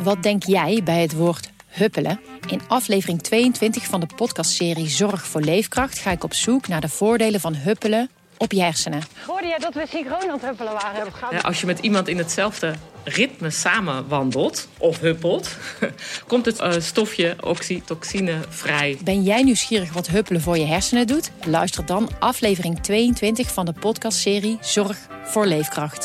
Wat denk jij bij het woord huppelen? In aflevering 22 van de podcastserie Zorg voor Leefkracht ga ik op zoek naar de voordelen van huppelen op je hersenen. Hoorde jij dat we synchroon aan het huppelen waren? Ja, als je met iemand in hetzelfde ritme samen wandelt of huppelt, komt het stofje oxytocine vrij. Ben jij nieuwsgierig wat huppelen voor je hersenen doet? Luister dan aflevering 22 van de podcastserie Zorg voor Leefkracht.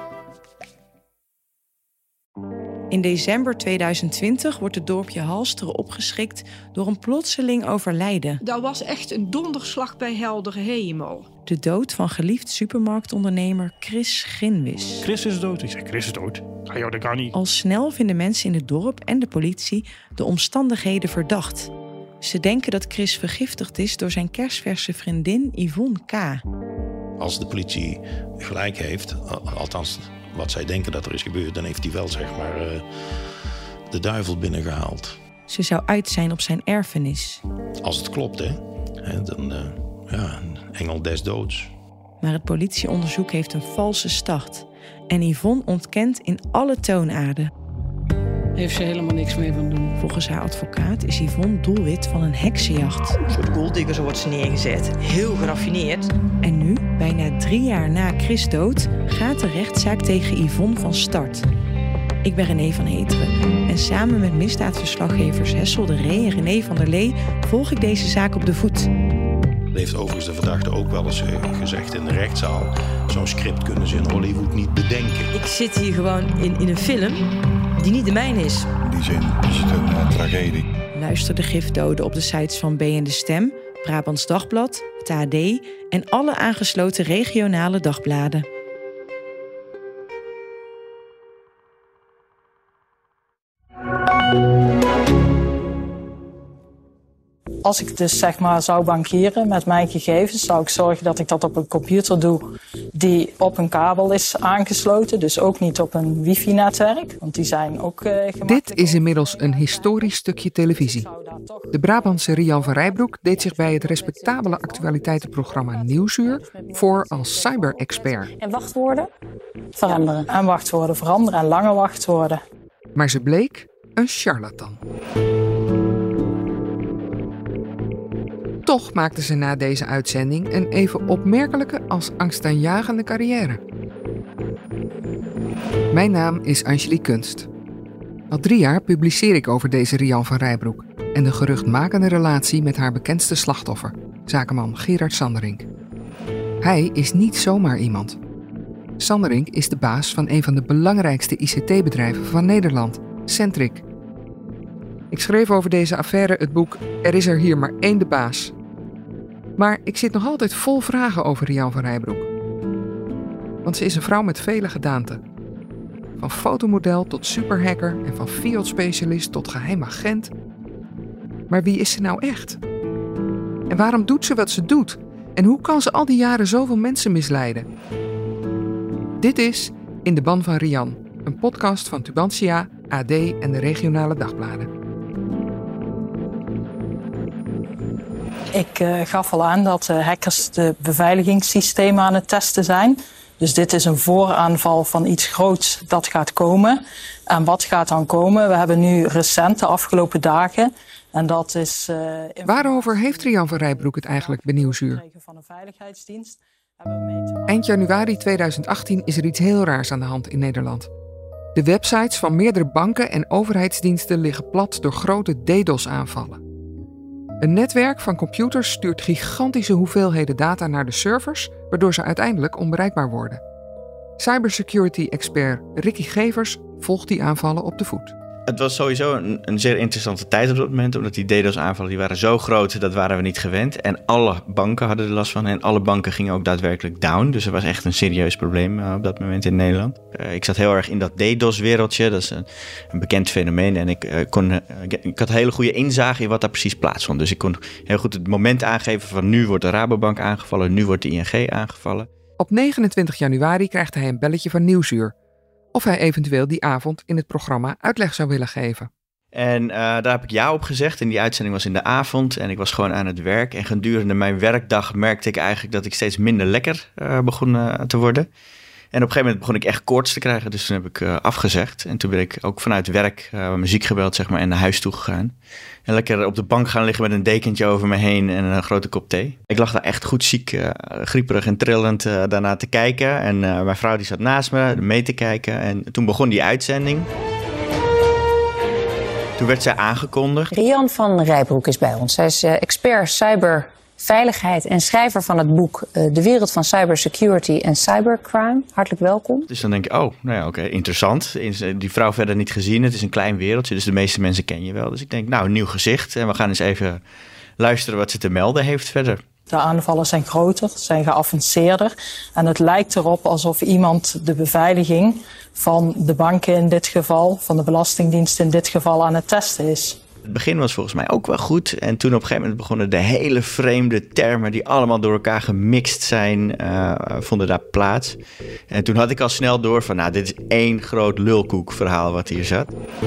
In december 2020 wordt het dorpje Halsteren opgeschrikt door een plotseling overlijden. Dat was echt een donderslag bij heldere hemel. De dood van geliefd supermarktondernemer Chris Ginwis. Chris is dood. Ik zeg, Chris is dood. Ja, dat kan niet. Al snel vinden mensen in het dorp en de politie de omstandigheden verdacht. Ze denken dat Chris vergiftigd is door zijn kersverse vriendin Yvonne K. Als de politie gelijk heeft, althans wat zij denken dat er is gebeurd, dan heeft hij wel zeg maar de duivel binnengehaald. Ze zou uit zijn op zijn erfenis. Als het klopt, hè, dan een engel des doods. Maar het politieonderzoek heeft een valse start. En Yvonne ontkent in alle toonaarden. Heeft ze helemaal niks mee van doen. Volgens haar advocaat is Yvonne doelwit van een heksenjacht. Een soort golddigger, zo wordt ze neergezet. Heel geraffineerd. En nu, bijna 3 jaar na Chris' dood, gaat de rechtszaak tegen Yvonne van start. Ik ben René van Heteren en samen met misdaadverslaggevers Hessel de Ree en René van der Lee volg ik deze zaak op de voet. Dat heeft overigens de verdachte ook wel eens gezegd in de rechtszaal. Zo'n script kunnen ze in Hollywood niet bedenken. Ik zit hier gewoon in een film die niet de mijne is. In die zin is het een tragedie. Luister de gifdoden op de sites van BN De Stem, Brabants Dagblad, het AD en alle aangesloten regionale dagbladen. Als ik dus zeg maar zou bankieren met mijn gegevens, zou ik zorgen dat ik dat op een computer doe die op een kabel is aangesloten. Dus ook niet op een wifi-netwerk, want die zijn ook gemakkelijk. Dit is inmiddels een historisch stukje televisie. De Brabantse Rian van Rijbroek deed zich bij het respectabele actualiteitenprogramma Nieuwsuur voor als cyber-expert. En wachtwoorden veranderen. En wachtwoorden veranderen en lange wachtwoorden. Maar ze bleek een charlatan. Toch maakte ze na deze uitzending een even opmerkelijke als angstaanjagende carrière. Mijn naam is Angelique Kunst. Al 3 jaar publiceer ik over deze Rian van Rijbroek en de geruchtmakende relatie met haar bekendste slachtoffer, zakenman Gerard Sanderink. Hij is niet zomaar iemand. Sanderink is de baas van een van de belangrijkste ICT-bedrijven van Nederland, Centric. Ik schreef over deze affaire het boek Er is er hier maar één de baas. Maar ik zit nog altijd vol vragen over Rian van Rijbroek. Want ze is een vrouw met vele gedaanten. Van fotomodel tot superhacker en van field-specialist tot geheim agent. Maar wie is ze nou echt? En waarom doet ze wat ze doet? En hoe kan ze al die jaren zoveel mensen misleiden? Dit is In de ban van Rian, een podcast van Tubantia, AD en de regionale dagbladen. Ik gaf al aan dat hackers de beveiligingssystemen aan het testen zijn. Dus dit is een vooraanval van iets groots dat gaat komen. En wat gaat dan komen? We hebben nu recent de afgelopen dagen. En dat is. Waarover heeft Rian van Rijbroek het eigenlijk bij Nieuwsuur? Eind januari 2018 is er iets heel raars aan de hand in Nederland. De websites van meerdere banken en overheidsdiensten liggen plat door grote DDoS-aanvallen. Een netwerk van computers stuurt gigantische hoeveelheden data naar de servers, waardoor ze uiteindelijk onbereikbaar worden. Cybersecurity-expert Ricky Gevers volgt die aanvallen op de voet. Het was sowieso een zeer interessante tijd op dat moment, omdat die DDoS-aanvallen die waren zo groot, dat waren we niet gewend. En alle banken hadden er last van en alle banken gingen ook daadwerkelijk down. Dus er was echt een serieus probleem op dat moment in Nederland. Ik zat heel erg in dat DDoS-wereldje, dat is een bekend fenomeen. En ik had hele goede inzage in wat daar precies plaatsvond. Dus ik kon heel goed het moment aangeven van nu wordt de Rabobank aangevallen, nu wordt de ING aangevallen. Op 29 januari krijgt hij een belletje van Nieuwsuur. Of hij eventueel die avond in het programma uitleg zou willen geven. En daar heb ik ja op gezegd. En die uitzending was in de avond en ik was gewoon aan het werk. En gedurende mijn werkdag merkte ik eigenlijk dat ik steeds minder lekker begon te worden. En op een gegeven moment begon ik echt koorts te krijgen. Dus toen heb ik afgezegd. En toen ben ik ook vanuit werk muziek gebeld, zeg maar, en naar huis toe gegaan. En lekker op de bank gaan liggen met een dekentje over me heen en een grote kop thee. Ik lag daar echt goed ziek, grieperig en trillend daarna te kijken. En mijn vrouw die zat naast me mee te kijken. En toen begon die uitzending. Toen werd zij aangekondigd. Rian van Rijbroek is bij ons. Zij is expert cyberveiligheid en schrijver van het boek De Wereld van Cybersecurity en Cybercrime. Hartelijk welkom. Dus dan denk ik, oké, interessant. Die vrouw verder niet gezien. Het is een klein wereldje, dus de meeste mensen ken je wel. Dus ik denk, een nieuw gezicht. En we gaan eens even luisteren wat ze te melden heeft verder. De aanvallen zijn groter, zijn geavanceerder. En het lijkt erop alsof iemand de beveiliging van de banken in dit geval, van de Belastingdienst in dit geval aan het testen is. Het begin was volgens mij ook wel goed. En toen op een gegeven moment begonnen de hele vreemde termen die allemaal door elkaar gemixt zijn, vonden daar plaats. En toen had ik al snel door van, dit is één groot lulkoekverhaal wat hier zat.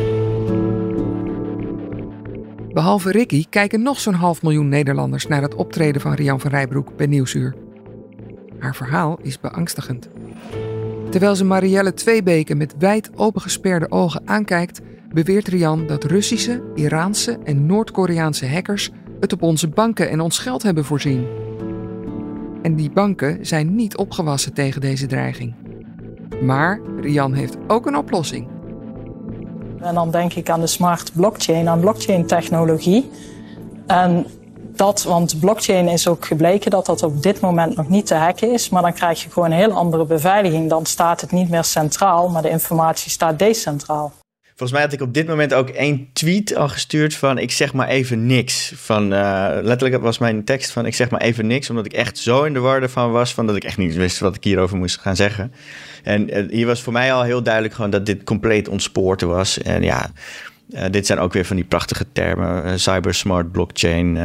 Behalve Ricky kijken nog zo'n 500.000 Nederlanders naar het optreden van Rian van Rijbroek bij Nieuwsuur. Haar verhaal is beangstigend. Terwijl ze Marielle Tweebeke met wijd opengesperde ogen aankijkt, beweert Rian dat Russische, Iraanse en Noord-Koreaanse hackers het op onze banken en ons geld hebben voorzien. En die banken zijn niet opgewassen tegen deze dreiging. Maar Rian heeft ook een oplossing. En dan denk ik aan de smart blockchain, aan blockchain-technologie. En want blockchain is ook gebleken dat dat op dit moment nog niet te hacken is. Maar dan krijg je gewoon een heel andere beveiliging. Dan staat het niet meer centraal, maar de informatie staat decentraal. Volgens mij had ik op dit moment ook 1 tweet al gestuurd van ik zeg maar even niks. Letterlijk was mijn tekst van ik zeg maar even niks. Omdat ik echt zo in de war ervan was van dat ik echt niet wist wat ik hierover moest gaan zeggen. En hier was voor mij al heel duidelijk gewoon dat dit compleet ontspoord was. En dit zijn ook weer van die prachtige termen. Cyber smart blockchain.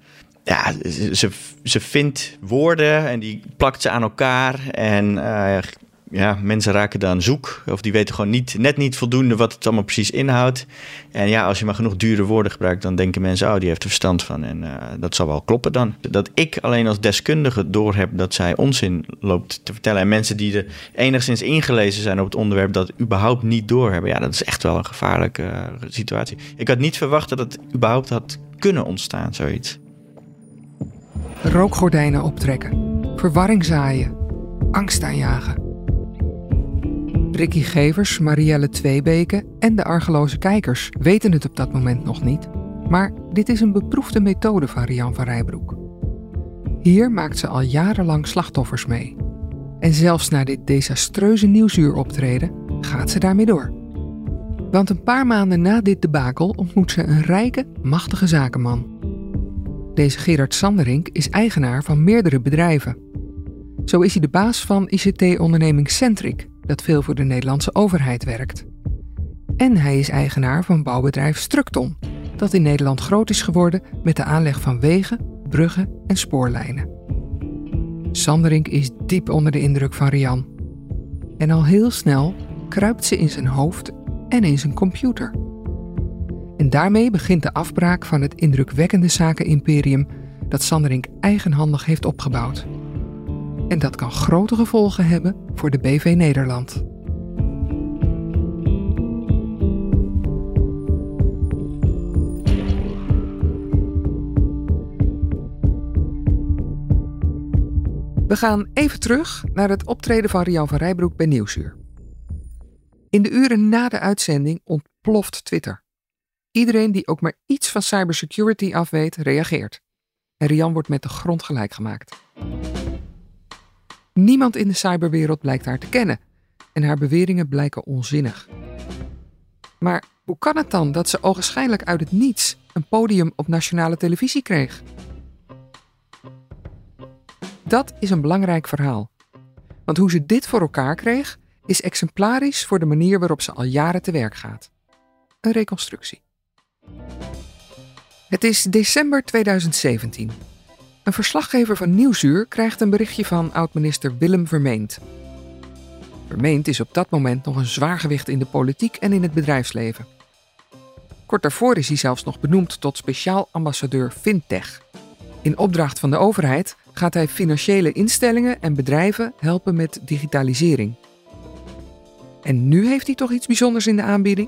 Ze vindt woorden en die plakt ze aan elkaar. En mensen raken dan zoek. Of die weten gewoon net niet voldoende wat het allemaal precies inhoudt. En als je maar genoeg dure woorden gebruikt, dan denken mensen, die heeft er verstand van. En dat zal wel kloppen dan. Dat ik alleen als deskundige doorheb dat zij onzin loopt te vertellen. En mensen die er enigszins ingelezen zijn op het onderwerp dat überhaupt niet doorhebben. Dat is echt wel een gevaarlijke situatie. Ik had niet verwacht dat het überhaupt had kunnen ontstaan, zoiets. Rookgordijnen optrekken, verwarring zaaien, angst aanjagen. Ricky Gevers, Marielle Tweebeke en de argeloze kijkers weten het op dat moment nog niet. Maar dit is een beproefde methode van Rian van Rijbroek. Hier maakt ze al jarenlang slachtoffers mee. En zelfs na dit desastreuze Nieuwsuur-optreden gaat ze daarmee door. Want een paar maanden na dit debakel ontmoet ze een rijke, machtige zakenman. Deze Gerard Sanderink is eigenaar van meerdere bedrijven. Zo is hij de baas van ICT-onderneming Centric, dat veel voor de Nederlandse overheid werkt. En hij is eigenaar van bouwbedrijf Structon, dat in Nederland groot is geworden met de aanleg van wegen, bruggen en spoorlijnen. Sanderink is diep onder de indruk van Rian. En al heel snel kruipt ze in zijn hoofd en in zijn computer. En daarmee begint de afbraak van het indrukwekkende zakenimperium dat Sanderink eigenhandig heeft opgebouwd. En dat kan grote gevolgen hebben voor de BV Nederland. We gaan even terug naar het optreden van Rian van Rijbroek bij Nieuwsuur. In de uren na de uitzending ontploft Twitter. Iedereen die ook maar iets van cybersecurity af weet, reageert. En Rian wordt met de grond gelijk gemaakt. Niemand in de cyberwereld blijkt haar te kennen. En haar beweringen blijken onzinnig. Maar hoe kan het dan dat ze ogenschijnlijk uit het niets een podium op nationale televisie kreeg? Dat is een belangrijk verhaal. Want hoe ze dit voor elkaar kreeg, is exemplarisch voor de manier waarop ze al jaren te werk gaat. Een reconstructie. Het is december 2017. Een verslaggever van Nieuwsuur krijgt een berichtje van oud-minister Willem Vermeend. Vermeend is op dat moment nog een zwaargewicht in de politiek en in het bedrijfsleven. Kort daarvoor is hij zelfs nog benoemd tot speciaal ambassadeur Fintech. In opdracht van de overheid gaat hij financiële instellingen en bedrijven helpen met digitalisering. En nu heeft hij toch iets bijzonders in de aanbieding?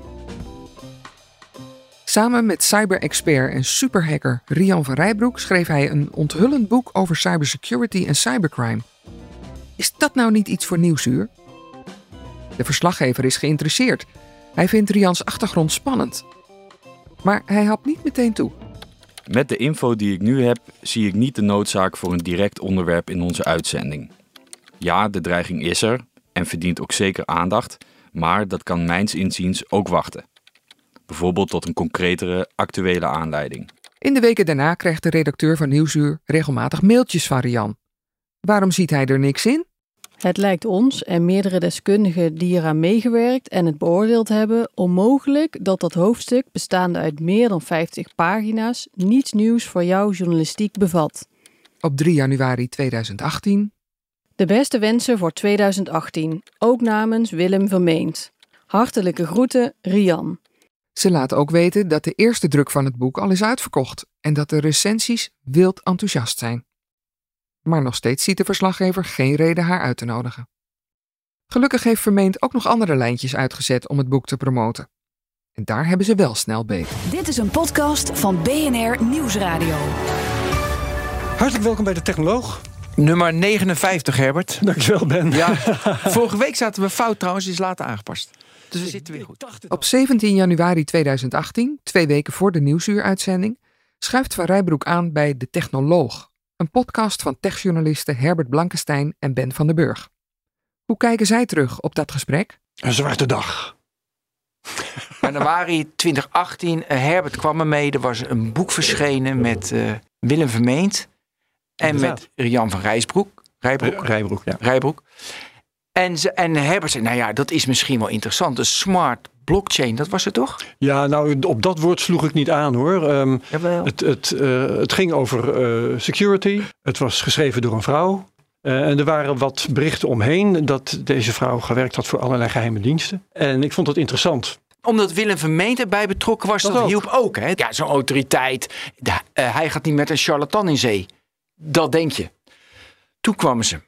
Samen met cyber-expert en superhacker Rian van Rijbroek schreef hij een onthullend boek over cybersecurity en cybercrime. Is dat nou niet iets voor Nieuwsuur? De verslaggever is geïnteresseerd. Hij vindt Rians achtergrond spannend. Maar hij hapt niet meteen toe. Met de info die ik nu heb, zie ik niet de noodzaak voor een direct onderwerp in onze uitzending. Ja, de dreiging is er en verdient ook zeker aandacht, maar dat kan mijns inziens ook wachten. Bijvoorbeeld tot een concretere, actuele aanleiding. In de weken daarna krijgt de redacteur van Nieuwsuur regelmatig mailtjes van Rian. Waarom ziet hij er niks in? Het lijkt ons en meerdere deskundigen die eraan meegewerkt en het beoordeeld hebben onmogelijk dat hoofdstuk, bestaande uit meer dan 50 pagina's, niets nieuws voor jouw journalistiek bevat. Op 3 januari 2018. De beste wensen voor 2018, ook namens Willem Vermeend. Hartelijke groeten, Rian. Ze laat ook weten dat de eerste druk van het boek al is uitverkocht en dat de recensies wild enthousiast zijn. Maar nog steeds ziet de verslaggever geen reden haar uit te nodigen. Gelukkig heeft Vermeend ook nog andere lijntjes uitgezet om het boek te promoten. En daar hebben ze wel snel beet. Dit is een podcast van BNR Nieuwsradio. Hartelijk welkom bij De Technoloog. Nummer 59, Herbert. Dankjewel, Ben. Ja, vorige week zaten we fout trouwens, die is later aangepast. Dus we zitten weer goed. Op 17 januari 2018, 2 weken voor de Nieuwsuur-uitzending, schuift Van Rijbroek aan bij De Technoloog. Een podcast van techjournalisten Herbert Blankenstein en Ben van den Burg. Hoe kijken zij terug op dat gesprek? Een zwarte dag. Januari 2018, Herbert kwam ermee. Er was een boek verschenen met Willem Vermeend. En Inderdaad. Met Rian van Rijbroek. Rijbroek. En Herbert zei, nou ja, dat is misschien wel interessant. De smart blockchain, dat was het toch? Ja, nou, op dat woord sloeg ik niet aan, hoor. Het ging over security. Het was geschreven door een vrouw. En er waren wat berichten omheen dat deze vrouw gewerkt had voor allerlei geheime diensten. En ik vond het interessant. Omdat Willem Vermeend erbij betrokken was, dat hielp ook. Hè? Ja, zo'n autoriteit. Hij gaat niet met een charlatan in zee. Dat denk je. Toen kwamen ze.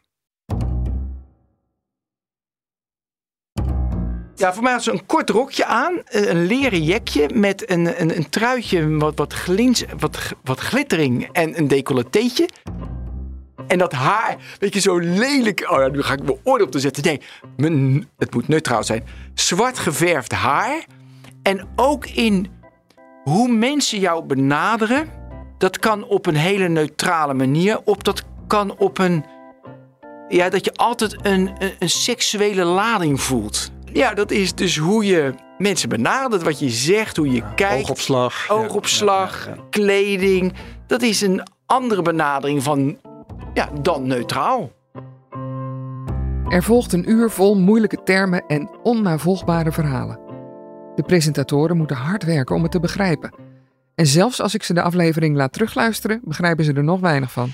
Ja, voor mij had ze een kort rokje aan, een leren jekje met een truitje wat glittering en een decolleteetje. En dat haar, weet je, zo lelijk. Oh ja, nu ga ik mijn oordeel op te zetten. Nee, het moet neutraal zijn. Zwart geverfd haar. En ook in hoe mensen jou benaderen. Dat kan op een hele neutrale manier. Dat kan op een... Ja, dat je altijd een seksuele lading voelt. Ja, dat is dus hoe je mensen benadert, wat je zegt, hoe je kijkt. Oogopslag, kleding. Dat is een andere benadering dan neutraal. Er volgt een uur vol moeilijke termen en onnavolgbare verhalen. De presentatoren moeten hard werken om het te begrijpen. En zelfs als ik ze de aflevering laat terugluisteren, begrijpen ze er nog weinig van.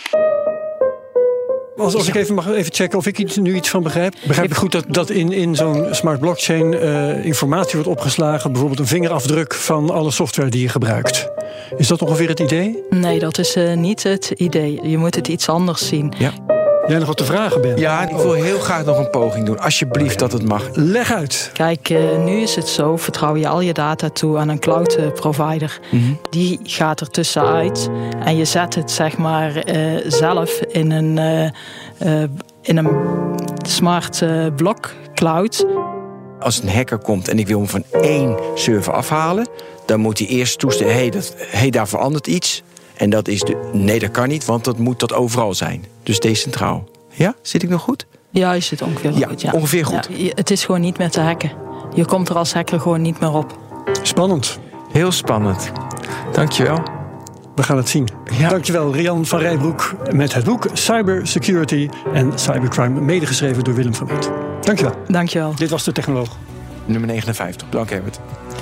Als ik even mag checken of ik nu iets van begrijp. Begrijp ik goed dat in zo'n smart blockchain informatie wordt opgeslagen, bijvoorbeeld een vingerafdruk van alle software die je gebruikt. Is dat ongeveer het idee? Nee, dat is niet het idee. Je moet het iets anders zien. Ja. Jij nog wat te vragen, Ben? Ja, ik wil heel graag nog een poging doen. Alsjeblieft dat het mag. Leg uit. Kijk, nu is het zo. Vertrouw je al je data toe aan een cloud provider. Mm-hmm. Die gaat er tussenuit. En je zet het zeg maar zelf in een smart block cloud. Als een hacker komt en ik wil hem van 1 server afhalen, dan moet hij eerst toestemmen. Daar verandert iets. En dat is nee, dat kan niet, want dat moet dat overal zijn. Dus decentraal. Ja, zit ik nog goed? Ja, je zit ongeveer goed. Ja, ongeveer goed. Ja, het is gewoon niet meer te hacken. Je komt er als hacker gewoon niet meer op. Spannend. Heel spannend. Dankjewel. We gaan het zien. Ja. Dankjewel, Rian van Rijbroek. Met het boek Cybersecurity en Cybercrime, medegeschreven door Willem Vermeend. Dankjewel. Dankjewel. Dit was De Technoloog. Nummer 59. Dank, Herbert.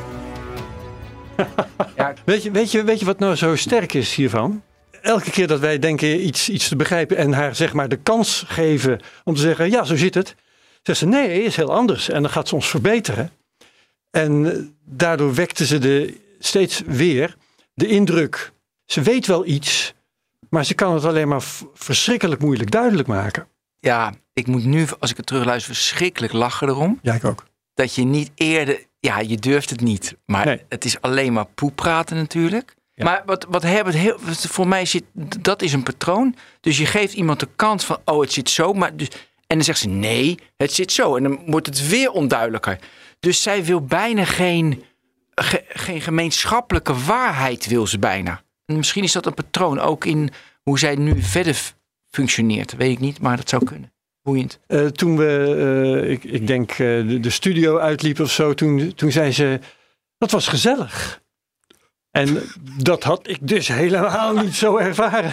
Ja. Weet je wat nou zo sterk is hiervan? Elke keer dat wij denken iets te begrijpen en haar zeg maar de kans geven om te zeggen, ja, zo zit het. Zegt ze, nee, is heel anders. En dan gaat ze ons verbeteren. En daardoor wekte ze steeds weer de indruk. Ze weet wel iets, maar ze kan het alleen maar verschrikkelijk moeilijk duidelijk maken. Ja, ik moet nu, als ik het terugluister, verschrikkelijk lachen erom. Ja, ik ook. Dat je niet eerder... Ja, je durft het niet. Maar het is alleen maar poep praten natuurlijk. Ja. Maar wat Herbert voor mij zit, dat is een patroon. Dus je geeft iemand de kans van, het zit zo. En dan zegt ze, nee, het zit zo. En dan wordt het weer onduidelijker. Dus zij wil bijna geen gemeenschappelijke waarheid, wil ze bijna. En misschien is dat een patroon, ook in hoe zij nu verder functioneert. Weet ik niet, maar dat zou kunnen. Boeiend. Toen we, ik denk, de studio uitliepen of zo, toen zei ze, dat was gezellig. En dat had ik dus helemaal niet zo ervaren.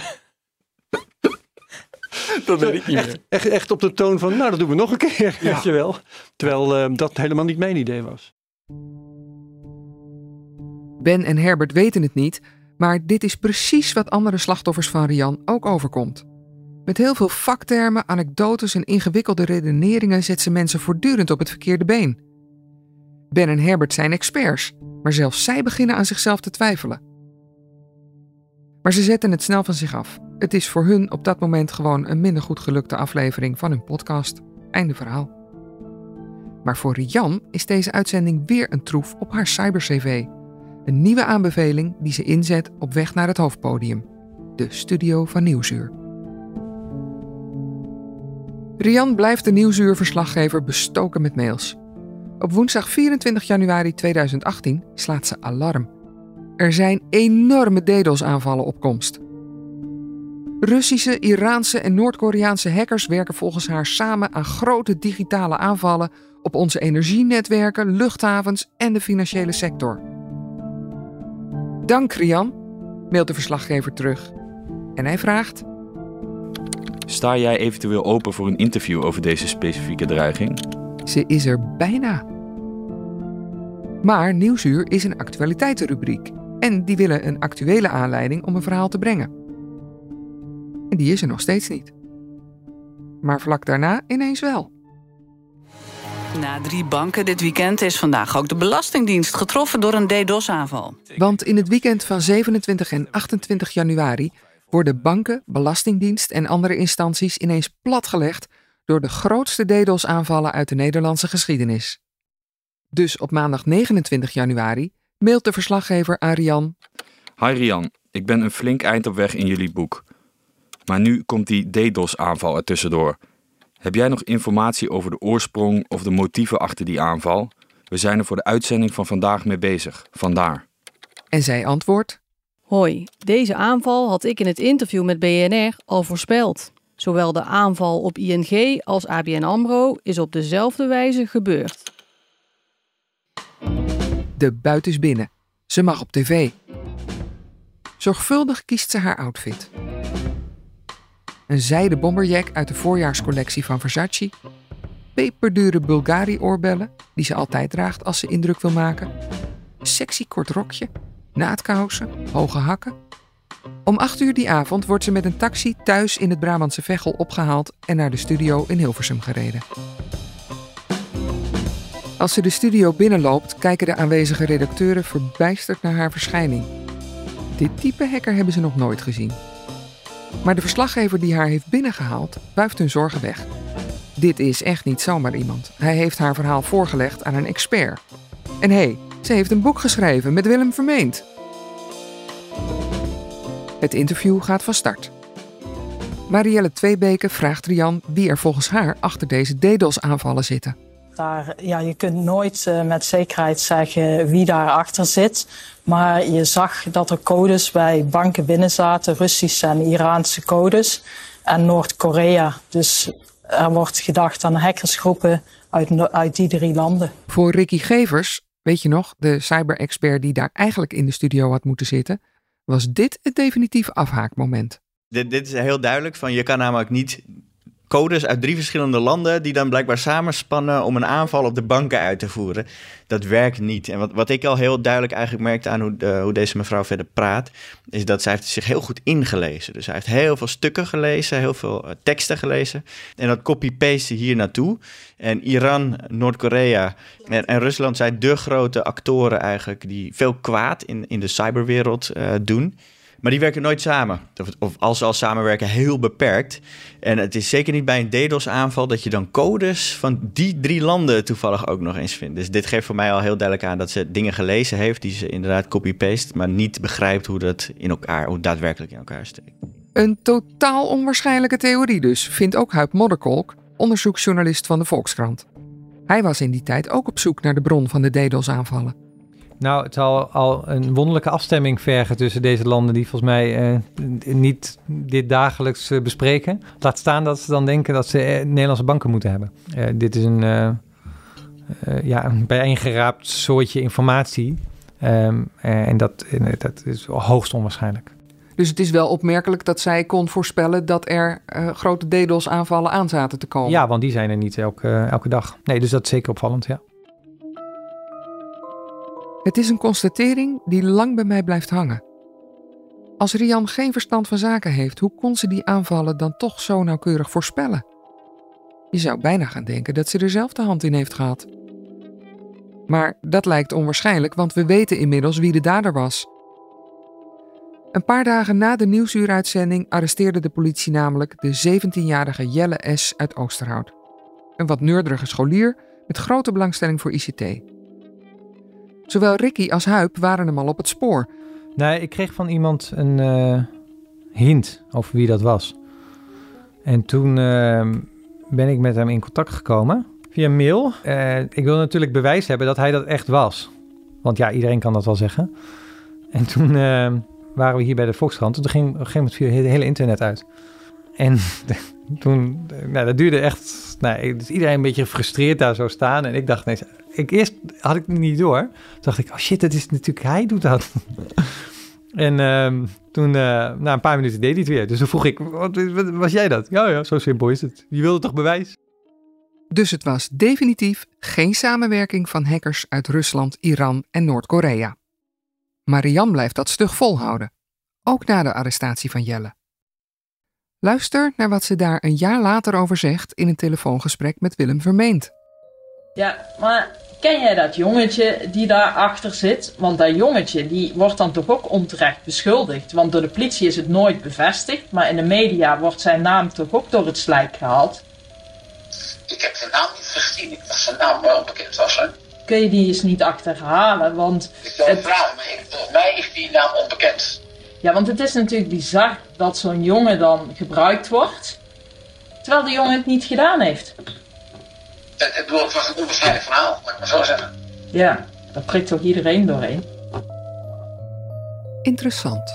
Dat weet ik niet meer. Echt op de toon van, dat doen we nog een keer, weet je wel. Terwijl dat helemaal niet mijn idee was. Ben en Herbert weten het niet, maar dit is precies wat andere slachtoffers van Rian ook overkomt. Met heel veel vaktermen, anekdotes en ingewikkelde redeneringen zet ze mensen voortdurend op het verkeerde been. Ben en Herbert zijn experts, maar zelfs zij beginnen aan zichzelf te twijfelen. Maar ze zetten het snel van zich af. Het is voor hun op dat moment gewoon een minder goed gelukte aflevering van hun podcast. Einde verhaal. Maar voor Rian is deze uitzending weer een troef op haar cyber-cv. Een nieuwe aanbeveling die ze inzet op weg naar het hoofdpodium. De studio van Nieuwsuur. Rian blijft de Nieuwsuur-verslaggever bestoken met mails. Op woensdag 24 januari 2018 slaat ze alarm. Er zijn enorme DDoS-aanvallen op komst. Russische, Iraanse en Noord-Koreaanse hackers werken volgens haar samen aan grote digitale aanvallen op onze energienetwerken, luchthavens en de financiële sector. Dank Rian, mailt de verslaggever terug. En hij vraagt: Sta jij eventueel open voor een interview over deze specifieke dreiging? Ze is er bijna. Maar Nieuwsuur is een actualiteitenrubriek. En die willen een actuele aanleiding om een verhaal te brengen. En die is er nog steeds niet. Maar vlak daarna ineens wel. Na 3 banken dit weekend is vandaag ook de Belastingdienst getroffen door een DDoS-aanval. Want in het weekend van 27 en 28 januari... worden banken, Belastingdienst en andere instanties ineens platgelegd door de grootste DDoS-aanvallen uit de Nederlandse geschiedenis. Dus op maandag 29 januari mailt de verslaggever aan Rian: Hi Rian, ik ben een flink eind op weg in jullie boek. Maar nu komt die DDoS-aanval er tussendoor. Heb jij nog informatie over de oorsprong of de motieven achter die aanval? We zijn er voor de uitzending van vandaag mee bezig, vandaar. En zij antwoordt: Hoi, deze aanval had ik in het interview met BNR al voorspeld. Zowel de aanval op ING als ABN AMRO is op dezelfde wijze gebeurd. De buit is binnen. Ze mag op tv. Zorgvuldig kiest ze haar outfit. Een zijden bomberjack uit de voorjaarscollectie van Versace. Peperdure Bulgari-oorbellen, die ze altijd draagt als ze indruk wil maken. Een sexy kort rokje, naadkousen, hoge hakken. Om 8:00 die avond wordt ze met een taxi thuis in het Brabantse Veghel opgehaald en naar de studio in Hilversum gereden. Als ze de studio binnenloopt, kijken de aanwezige redacteuren verbijsterd naar haar verschijning. Dit type hacker hebben ze nog nooit gezien. Maar de verslaggever die haar heeft binnengehaald, wuift hun zorgen weg. Dit is echt niet zomaar iemand. Hij heeft haar verhaal voorgelegd aan een expert. En hé, ze heeft een boek geschreven met Willem Vermeend. Het interview gaat van start. Marielle Tweebeke vraagt Rian wie er volgens haar achter deze DDoS-aanvallen zitten. Je kunt nooit met zekerheid zeggen wie daarachter zit. Maar je zag dat er codes bij banken binnen zaten, Russische en Iraanse codes. En Noord-Korea. Dus er wordt gedacht aan hackersgroepen uit die 3 landen. Voor Ricky Gevers, weet je nog, de cyber-expert die daar eigenlijk in de studio had moeten zitten, was dit het definitieve afhaakmoment. Dit is heel duidelijk. Je kan namelijk niet codes uit 3 verschillende landen die dan blijkbaar samenspannen om een aanval op de banken uit te voeren. Dat werkt niet. En wat ik al heel duidelijk eigenlijk merkte aan hoe deze mevrouw verder praat, is dat zij heeft zich heel goed ingelezen. Dus zij heeft heel veel stukken gelezen, heel veel teksten gelezen. En dat copy-paste hier naartoe. En Iran, Noord-Korea en Rusland zijn de grote actoren eigenlijk die veel kwaad in de cyberwereld doen. Maar die werken nooit samen. Of als ze al samenwerken, heel beperkt. En het is zeker niet bij een DDoS-aanval dat je dan codes van die 3 landen toevallig ook nog eens vindt. Dus dit geeft voor mij al heel duidelijk aan dat ze dingen gelezen heeft die ze inderdaad copy-paste, maar niet begrijpt hoe dat hoe daadwerkelijk in elkaar steekt. Een totaal onwaarschijnlijke theorie dus, vindt ook Huib Modderkolk, onderzoeksjournalist van de Volkskrant. Hij was in die tijd ook op zoek naar de bron van de DDoS-aanvallen. Nou, het zal al een wonderlijke afstemming vergen tussen deze landen die volgens mij niet dit dagelijks bespreken. Laat staan dat ze dan denken dat ze Nederlandse banken moeten hebben. Dit is een bijeengeraapt soortje informatie en dat is hoogst onwaarschijnlijk. Dus het is wel opmerkelijk dat zij kon voorspellen dat er grote DDoS-aanvallen aan zaten te komen. Ja, want die zijn er niet elke dag. Nee, dus dat is zeker opvallend, ja. Het is een constatering die lang bij mij blijft hangen. Als Rian geen verstand van zaken heeft, hoe kon ze die aanvallen dan toch zo nauwkeurig voorspellen? Je zou bijna gaan denken dat ze er zelf de hand in heeft gehad. Maar dat lijkt onwaarschijnlijk, want we weten inmiddels wie de dader was. Een paar dagen na de Nieuwsuuruitzending arresteerde de politie namelijk de 17-jarige Jelle S. uit Oosterhout. Een wat neurderige scholier met grote belangstelling voor ICT. Zowel Ricky als Huib waren hem al op het spoor. Nee, ik kreeg van iemand een hint over wie dat was. En toen ben ik met hem in contact gekomen via mail. Ik wil natuurlijk bewijs hebben dat hij dat echt was. Want ja, iedereen kan dat wel zeggen. En toen waren we hier bij de Volkskrant. En toen ging op een gegeven moment viel het hele internet uit. En toen, dat duurde echt... dus iedereen een beetje gefrustreerd daar zo staan. En ik dacht, eerst had ik het niet door. Toen dacht ik, oh shit, dat is natuurlijk, hij doet dat. En toen, na een paar minuten deed hij het weer. Dus toen vroeg ik, wat was jij dat? Ja, zo simpel is het. Je wilde toch bewijs? Dus het was definitief geen samenwerking van hackers uit Rusland, Iran en Noord-Korea. Maar Rian blijft dat stug volhouden. Ook na de arrestatie van Jelle. Luister naar wat ze daar een jaar later over zegt in een telefoongesprek met Willem Vermeend. Ja, maar ken jij dat jongetje die daarachter zit? Want dat jongetje die wordt dan toch ook onterecht beschuldigd. Want door de politie is het nooit bevestigd. Maar in de media wordt zijn naam toch ook door het slijk gehaald. Ik heb de naam niet gezien. Ik dacht zijn naam wel bekend was. Hè? Kun je die eens niet achterhalen? Want ik wil het vragen, maar volgens mij is die naam onbekend. Ja, want het is natuurlijk bizar dat zo'n jongen dan gebruikt wordt, terwijl de jongen het niet gedaan heeft. Het was een onwaarschijnlijk verhaal, laat ik maar zo zeggen. Ja, daar prikt toch iedereen doorheen. Interessant.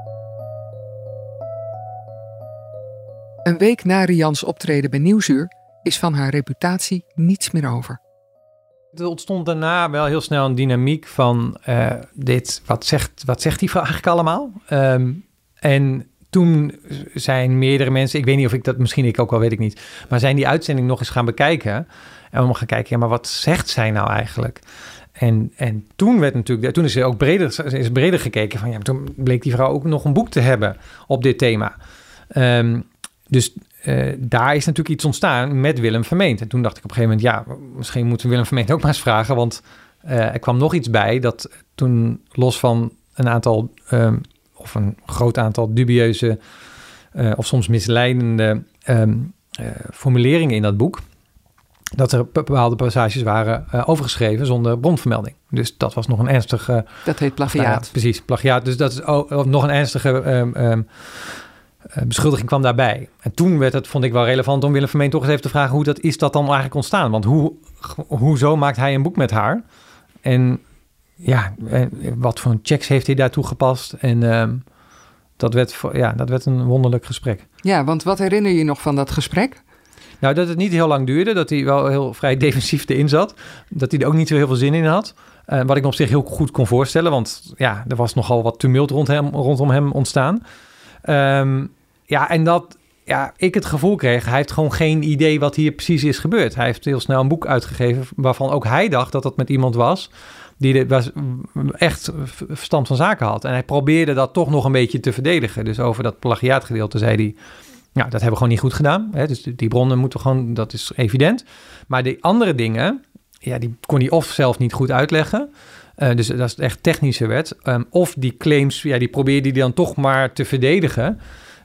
Een week na Rians optreden bij Nieuwsuur is van haar reputatie niets meer over. Er ontstond daarna wel heel snel een dynamiek van wat zegt die vrouw eigenlijk allemaal? En toen zijn meerdere mensen, ik weet niet of ik dat, misschien ik ook wel, weet ik niet, maar zijn die uitzending nog eens gaan bekijken. En we mogen gaan kijken, ja, maar wat zegt zij nou eigenlijk? En toen werd natuurlijk, toen is er ook breder gekeken van, ja, toen bleek die vrouw ook nog een boek te hebben op dit thema. Dus daar is natuurlijk iets ontstaan met Willem Vermeend. En toen dacht ik op een gegeven moment, ja, misschien moeten we Willem Vermeend ook maar eens vragen. Want er kwam nog iets bij dat toen los van een aantal, of een groot aantal dubieuze of soms misleidende formuleringen in dat boek, dat er bepaalde passages waren overgeschreven zonder bronvermelding. Dus dat was nog een ernstige... Dat heet plagiaat. Ja, precies, plagiaat. Dus dat is nog een ernstige... beschuldiging kwam daarbij. En toen werd het, vond ik wel relevant om Willem Vermeend toch eens even te vragen, hoe dat is dat dan eigenlijk ontstaan? Want hoezo maakt hij een boek met haar? En ja, wat voor checks heeft hij daar toegepast? En dat werd een wonderlijk gesprek. Ja, want wat herinner je nog van dat gesprek? Nou, dat het niet heel lang duurde, dat hij wel heel vrij defensief erin zat, dat hij er ook niet zo heel veel zin in had. Wat ik me op zich heel goed kon voorstellen, want ja, er was nogal wat tumult rondom hem ontstaan. En dat ik het gevoel kreeg, hij heeft gewoon geen idee wat hier precies is gebeurd. Hij heeft heel snel een boek uitgegeven waarvan ook hij dacht dat het met iemand was die echt verstand van zaken had. En hij probeerde dat toch nog een beetje te verdedigen. Dus over dat plagiaatgedeelte zei hij, ja, dat hebben we gewoon niet goed gedaan. Hè? Dus die bronnen moeten we gewoon, dat is evident. Maar die andere dingen, ja, die kon hij of zelf niet goed uitleggen. Dus dat is echt technische wet. Of die claims, die probeerde hij dan toch maar te verdedigen.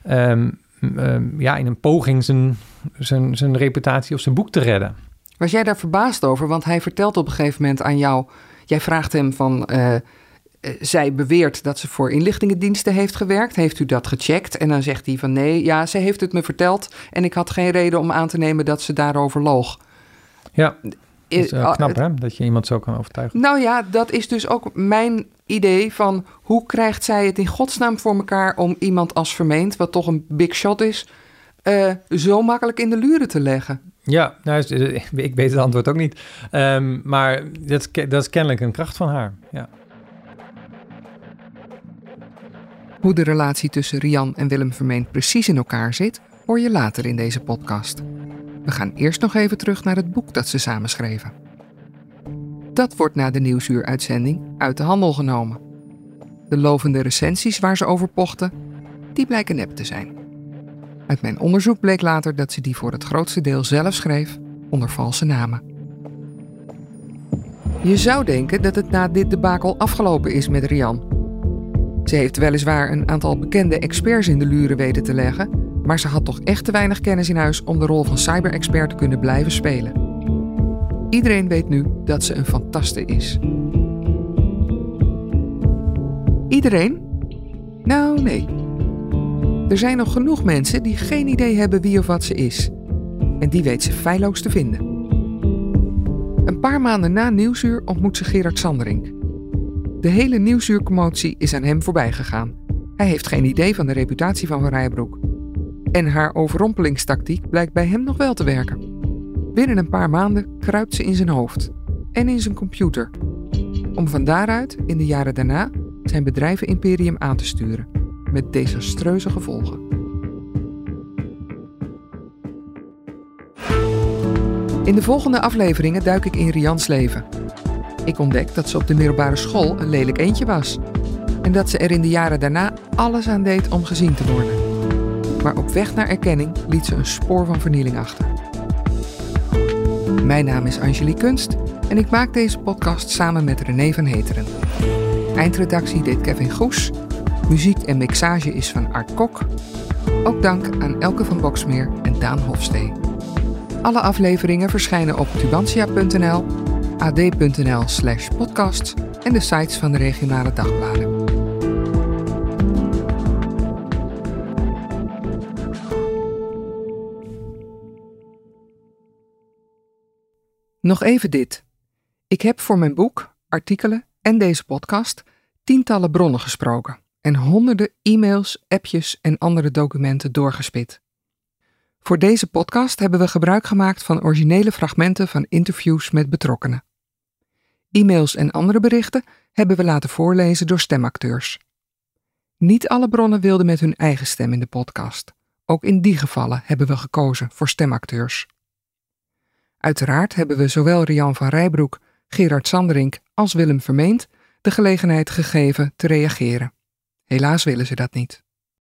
In een poging zijn reputatie of zijn boek te redden. Was jij daar verbaasd over? Want hij vertelt op een gegeven moment aan jou... Jij vraagt hem van... zij beweert dat ze voor inlichtingendiensten heeft gewerkt. Heeft u dat gecheckt? En dan zegt hij van nee, ja, ze heeft het me verteld... en ik had geen reden om aan te nemen dat ze daarover loog. Ja, dat is knap hè, dat je iemand zo kan overtuigen. Nou ja, dat is dus ook mijn idee van... hoe krijgt zij het in godsnaam voor elkaar om iemand als Vermeend... wat toch een big shot is, zo makkelijk in de luren te leggen? Ja, nou, ik weet het antwoord ook niet. Maar dat is kennelijk een kracht van haar, ja. Hoe de relatie tussen Rian en Willem Vermeend precies in elkaar zit... hoor je later in deze podcast. We gaan eerst nog even terug naar het boek dat ze samen schreven. Dat wordt na de Nieuwsuur-uitzending uit de handel genomen. De lovende recensies waar ze over pochten, die blijken nep te zijn. Uit mijn onderzoek bleek later dat ze die voor het grootste deel zelf schreef onder valse namen. Je zou denken dat het na dit debakel afgelopen is met Rian. Ze heeft weliswaar een aantal bekende experts in de luren weten te leggen, maar ze had toch echt te weinig kennis in huis om de rol van cyber-expert te kunnen blijven spelen. Iedereen weet nu dat ze een fantaste is. Iedereen? Nou, nee. Er zijn nog genoeg mensen die geen idee hebben wie of wat ze is. En die weet ze feilloos te vinden. Een paar maanden na Nieuwsuur ontmoet ze Gerard Sanderink. De hele Nieuwsuur-commotie is aan hem voorbij gegaan. Hij heeft geen idee van de reputatie van Rijbroek. En haar overrompelingstactiek blijkt bij hem nog wel te werken. Binnen een paar maanden kruipt ze in zijn hoofd en in zijn computer. Om van daaruit, in de jaren daarna, zijn bedrijvenimperium aan te sturen. Met desastreuze gevolgen. In de volgende afleveringen duik ik in Rians leven. Ik ontdek dat ze op de middelbare school een lelijk eendje was. En dat ze er in de jaren daarna alles aan deed om gezien te worden. Maar op weg naar erkenning liet ze een spoor van vernieling achter. Mijn naam is Angelique Kunst en ik maak deze podcast samen met René van Heteren. Eindredactie deed Kevin Goes. Muziek en mixage is van Art Kok. Ook dank aan Elke van Boxmeer en Daan Hofstee. Alle afleveringen verschijnen op tubantia.nl, ad.nl/podcast en de sites van de regionale dagbladen. Nog even dit. Ik heb voor mijn boek, artikelen en deze podcast tientallen bronnen gesproken en honderden e-mails, appjes en andere documenten doorgespit. Voor deze podcast hebben we gebruik gemaakt van originele fragmenten van interviews met betrokkenen. E-mails en andere berichten hebben we laten voorlezen door stemacteurs. Niet alle bronnen wilden met hun eigen stem in de podcast. Ook in die gevallen hebben we gekozen voor stemacteurs. Uiteraard hebben we zowel Rian van Rijbroek, Gerard Sanderink als Willem Vermeend de gelegenheid gegeven te reageren. Helaas willen ze dat niet.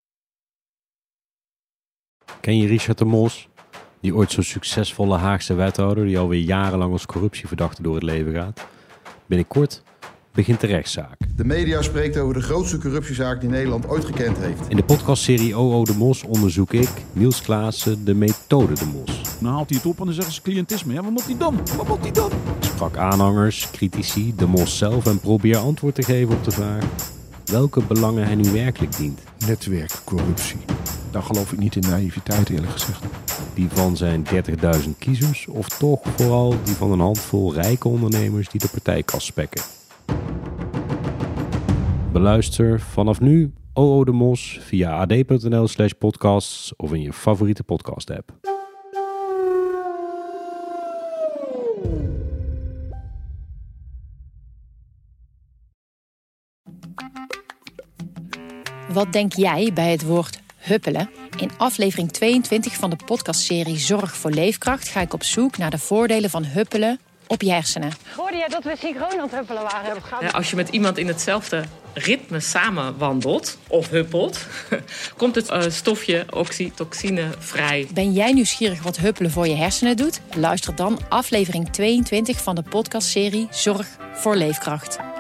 Ken je Richard de Mos? Die ooit zo'n succesvolle Haagse wethouder die alweer jarenlang als corruptieverdachte door het leven gaat. Binnenkort begint de rechtszaak. De media spreekt over de grootste corruptiezaak die Nederland ooit gekend heeft. In de podcastserie OO de Mos onderzoek ik, Niels Klaassen, de methode de Mos. Dan haalt hij het op en dan zeggen ze cliëntisme. Ja, wat moet hij dan? Wat moet hij dan? Ik sprak aanhangers, critici, de Mos zelf en probeer antwoord te geven op de vraag welke belangen hij nu werkelijk dient. Netwerkcorruptie. Daar geloof ik niet in naïviteit, eerlijk gezegd. Die van zijn 30.000 kiezers of toch vooral die van een handvol rijke ondernemers die de partijkas spekken. Beluister vanaf nu OO de Mos via ad.nl/podcasts of in je favoriete podcast app. Wat denk jij bij het woord huppelen? In aflevering 22 van de podcastserie Zorg voor Leefkracht ga ik op zoek naar de voordelen van huppelen op je hersenen. Hoorde jij dat we synchroon aan het huppelen waren? Ja, als je met iemand in hetzelfde ritme samen wandelt of huppelt, komt het stofje oxytocine vrij. Ben jij nieuwsgierig wat huppelen voor je hersenen doet? Luister dan aflevering 22 van de podcastserie Zorg voor Leefkracht.